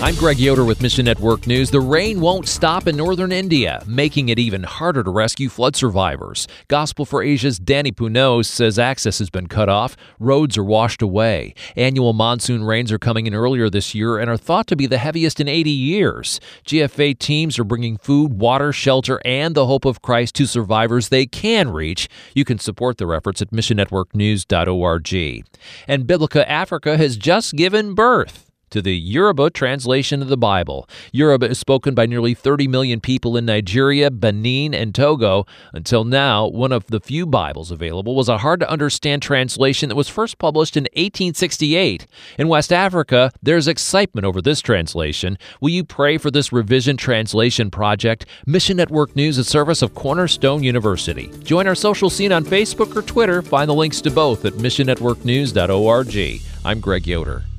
I'm Greg Yoder with Mission Network News. The rain won't stop in northern India, making it even harder to rescue flood survivors. Gospel for Asia's Danny Punos says access has been cut off. Roads are washed away. Annual monsoon rains are coming in earlier this year and are thought to be the heaviest in 80 years. GFA teams are bringing food, water, shelter, and the hope of Christ to survivors they can reach. You can support their efforts at missionnetworknews.org. And Biblica Africa has just given birth to the Yoruba translation of the Bible. Yoruba is spoken by nearly 30 million people in Nigeria, Benin, and Togo. Until now, one of the few Bibles available was a hard-to-understand translation that was first published in 1868. In West Africa, there's excitement over this translation. Will you pray for this revision translation project? Mission Network News, a service of Cornerstone University. Join our social scene on Facebook or Twitter. Find the links to both at missionnetworknews.org. I'm Greg Yoder.